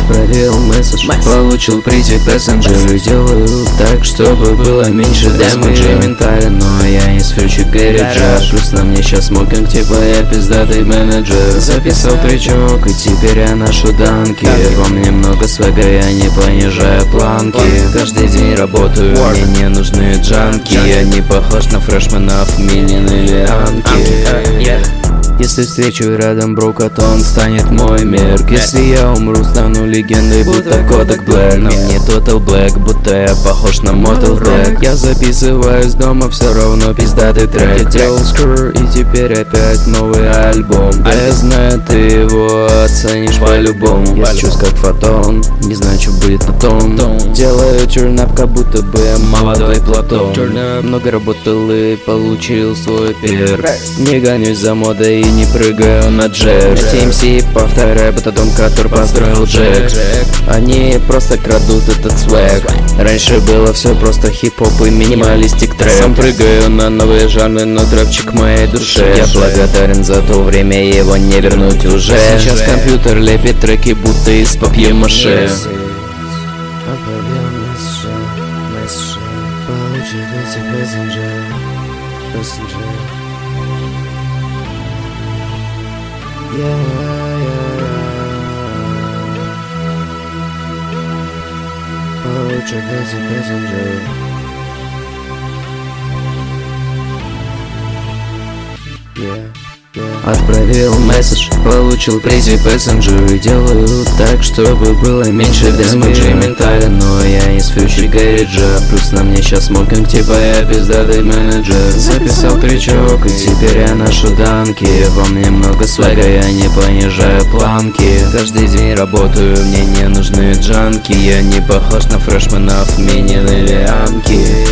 Отправил месседж, получил прийти пассенджер. Делаю так, чтобы было меньше дэмэджа. Ментален, но я не свечу гаража. Плюс на мне сейчас смокинг, типа я пиздатый менеджер. Записал тречок, и теперь я ношу данки. Во мне много свега, я не понижаю планки. Каждый день работаю, мне не нужны джанки. Я не похож на фрешменов, Милин или Анки. Если встречу рядом Брока, то он станет мой мерк. Если я умру, стану легендой, будто Kodak Black. На мне Total Black, будто я похож на Motel Black. Я записываюсь дома, все равно пиздатый трек. Я делал скр, и теперь опять новый альбом. Я знаю, ты его оценишь по-любому. Я чувств как фотон, не знаю, что будет потом. Делаю turn-up, как будто бы я молодой Платон. Много работал и получил свой перк. Не гонюсь за модой и не прыгаю на джек. TMC повторяю, будто дом, который построил Джек. Они просто крадут этот свэг. Раньше было все просто хип-хоп и минималистик трэп. Сам прыгаю на новые жанры, но трэпчик моей душе. Я благодарен за то время, его не вернуть уже. Сейчас компьютер лепит треки, будто из папье-маше. Получит эти пассенджеры. Получит эти пассенджеры. Отправил месседж, получил призив пассенджер. Делаю так, чтобы было меньше дэмэджа. Ментален, но я не свечу гаража. Плюс на мне сейчас смокинг, типа я пиздатый менеджер. Записал тречок, и теперь я ношу данки. Во мне много свега, я не понижаю планки. Каждый день работаю, мне не нужны джанки. Я не похож на фрешменов, Минин или Анки.